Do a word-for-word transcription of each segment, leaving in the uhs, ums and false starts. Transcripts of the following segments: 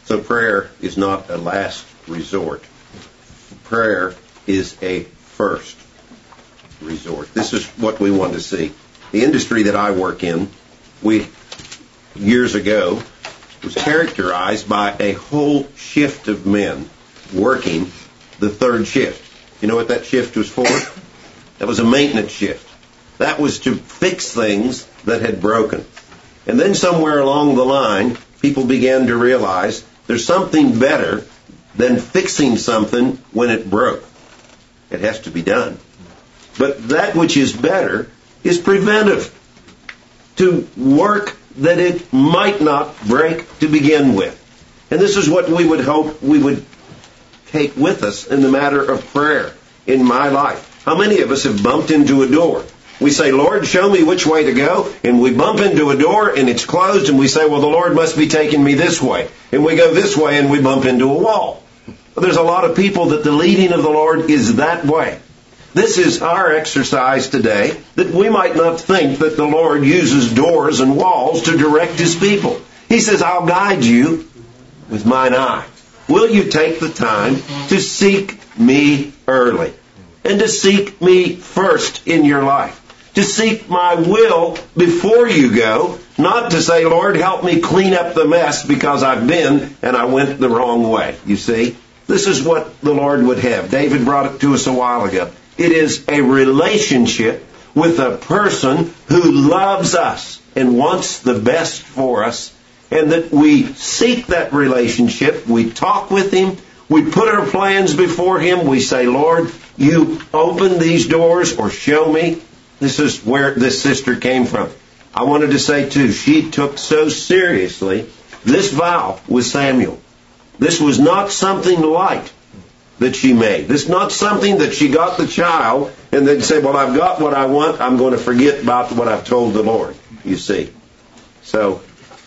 So prayer is not a last resort. Prayer is a first resort. This is what we want to see. The industry that I work in, we years ago, was characterized by a whole shift of men working the third shift. You know what that shift was for? That was a maintenance shift. That was to fix things that had broken. And then somewhere along the line, people began to realize there's something better than fixing something when it broke. It has to be done. But that which is better is preventive. To work that it might not break to begin with. And this is what we would hope we would take with us in the matter of prayer in my life. How many of us have bumped into a door? We say, Lord, show me which way to go. And we bump into a door and it's closed and we say, well, the Lord must be taking me this way. And we go this way and we bump into a wall. Well, there's a lot of people that the leading of the Lord is that way. This is our exercise today, that we might not think that the Lord uses doors and walls to direct His people. He says, I'll guide you with mine eye. Will you take the time to seek me early? And to seek me first in your life? To seek my will before you go, not to say, Lord, help me clean up the mess because I've been and I went the wrong way. You see, this is what the Lord would have. David brought it to us a while ago. It is a relationship with a person who loves us and wants the best for us, and that we seek that relationship. We talk with Him. We put our plans before Him. We say, Lord, you open these doors or show me. This is where this sister came from. I wanted to say, too, she took so seriously this vow with Samuel. This was not something light that she made. This is not something that she got the child and then said, well, I've got what I want. I'm going to forget about what I've told the Lord, you see. So,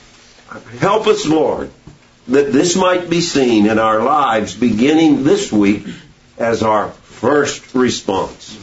help us, Lord, that this might be seen in our lives beginning this week as our first response.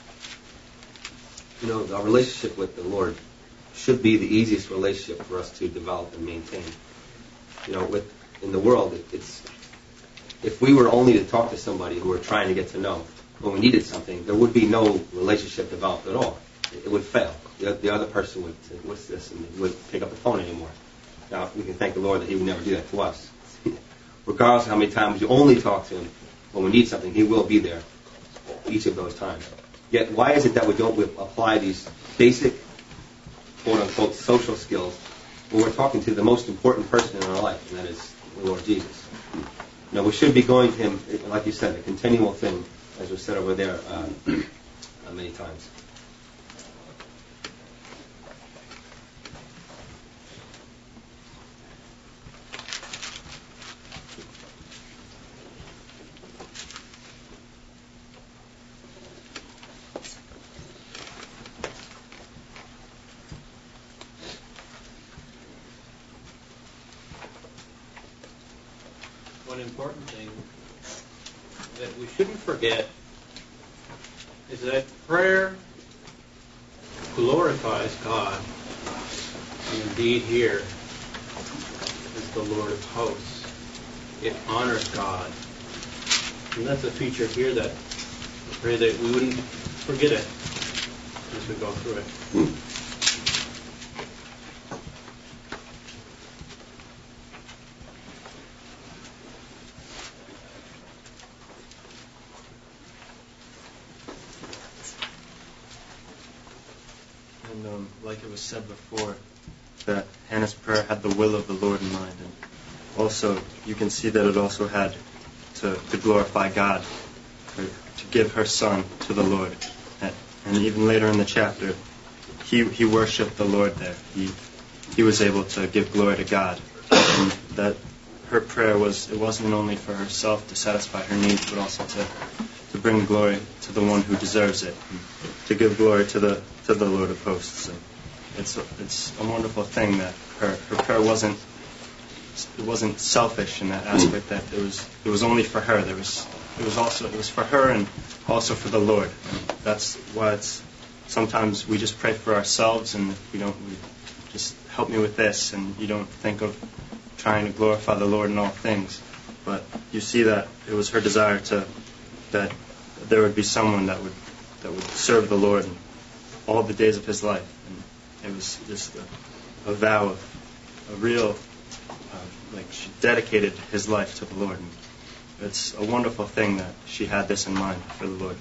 You know, our relationship with the Lord should be the easiest relationship for us to develop and maintain. You know, with in the world, it, it's if we were only to talk to somebody who we're trying to get to know when we needed something, there would be no relationship developed at all. It, it would fail. The, the other person would say, what's this? And he wouldn't pick up the phone anymore. Now, we can thank the Lord that He would never do that to us. Regardless of how many times you only talk to Him, when we need something, He will be there each of those times. Yet, why is it that we don't apply these basic, quote-unquote, social skills when we're talking to the most important person in our life, and that is the Lord Jesus? You know, we should be going to Him, like you said, a continual thing, as was said over there uh, many times. One important thing that we shouldn't forget is that prayer glorifies God. And indeed here is the Lord of hosts. It honors God. And that's a feature here that I pray that we wouldn't forget it as we go through it. Hmm. And um, like it was said before, that Hannah's prayer had the will of the Lord in mind. And also, you can see that it also had to, to glorify God, for, to give her son to the Lord. And, and even later in the chapter, he he worshipped the Lord there. He he was able to give glory to God. And that her prayer was, it wasn't only for herself to satisfy her needs, but also to, to bring glory to the one who deserves it, and to give glory to the to the Lord of hosts. And it's a, it's a wonderful thing that her her prayer wasn't it wasn't selfish in that aspect, that it was it was only for her. There was it was also it was for her and also for the Lord. And that's why it's sometimes we just pray for ourselves, and we don't we just help me with this, and you don't think of trying to glorify the Lord in all things. But you see that it was her desire to that there would be someone that would that would serve the Lord in all the days of his life. And it was just a, a vow of a real, uh, like she dedicated his life to the Lord. And it's a wonderful thing that she had this in mind for the Lord.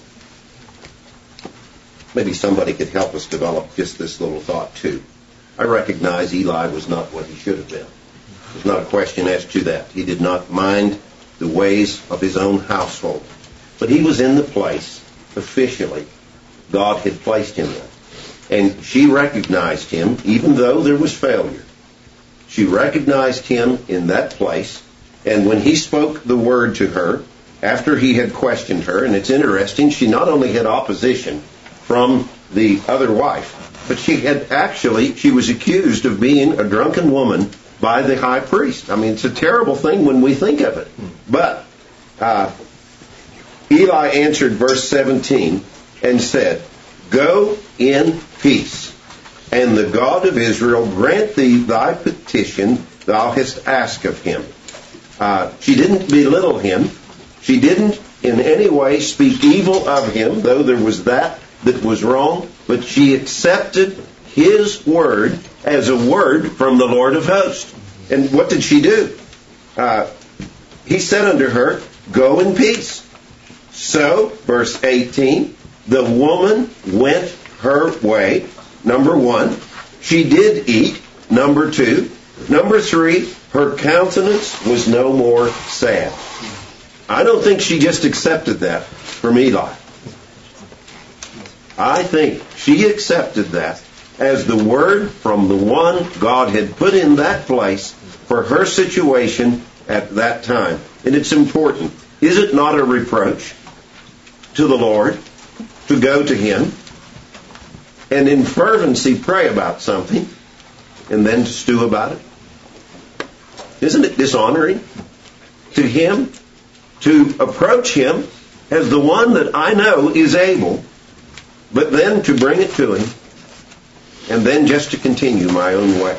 Maybe somebody could help us develop just this little thought too. I recognize Eli was not what he should have been. There's not a question as to that. He did not mind the ways of his own household. But he was in the place, officially, God had placed him in. And she recognized him, even though there was failure. She recognized him in that place. And when he spoke the word to her, after he had questioned her, and it's interesting, she not only had opposition from the other wife, but she had actually, she was accused of being a drunken woman by the high priest. I mean, it's a terrible thing when we think of it. But uh, Eli answered verse seventeen and said, "Go in peace, and the God of Israel grant thee thy petition thou hast asked of him." Uh, she didn't belittle him. She didn't in any way speak evil of him, though there was that that was wrong, but she accepted his word as a word from the Lord of hosts. And what did she do? Uh, he said unto her, "Go in peace." So, verse eighteen, the woman went her way. Number one, she did eat. Number two, number three, her countenance was no more sad. I don't think she just accepted that from Eli. I think she accepted that as the word from the one God had put in that place for her situation at that time. And it's important. Is it not a reproach to the Lord to go to him and in fervency pray about something and then to stew about it? Isn't it dishonoring to him to approach him as the one that I know is able, but then to bring it to him and then just to continue my own way?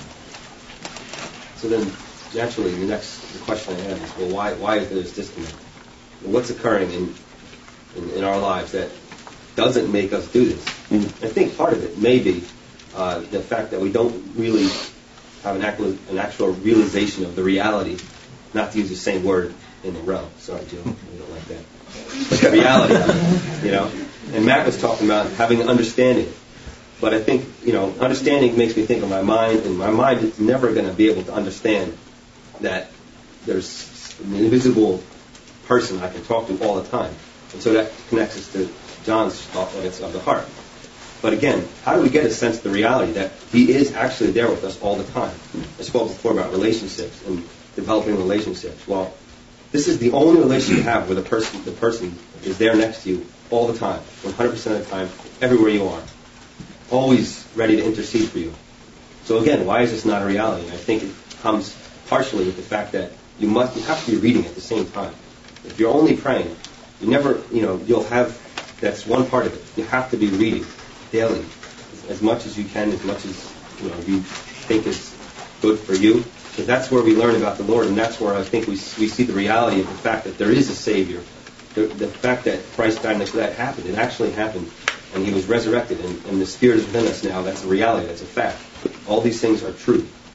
So then, naturally, the next the question I have is, well, why why is there this disconnect? What's occurring in, in in our lives that doesn't make us do this? Mm. I think part of it may be uh, the fact that we don't really have an actual, an actual realization of the reality, not to use the same word in a row. Sorry, Jill, we don't like that. But the reality of it, you know. And Matt was talking about having an understanding. But I think, you know, understanding makes me think of my mind, and my mind is never going to be able to understand that there's an invisible person I can talk to all the time. And so that connects us to John's thought that it's of the heart. But again, how do we get a sense of the reality that he is actually there with us all the time? I spoke before about relationships and developing relationships. Well, this is the only relationship you have where the person, the person is there next to you all the time, one hundred percent of the time, everywhere you are, always ready to intercede for you. So again, why is this not a reality? And I think it comes partially with the fact that you must, you have to be reading at the same time. If you're only praying, you never, you know, you'll have, that's one part of it. You have to be reading daily, as much as you can, as much as, you know, you think is good for you. Because that's where we learn about the Lord, and that's where I think we we see the reality of the fact that there is a Savior. The, the fact that Christ died next to that happened. It actually happened, and he was resurrected, and, and the Spirit is within us now. That's a reality. That's a fact. All these things are true.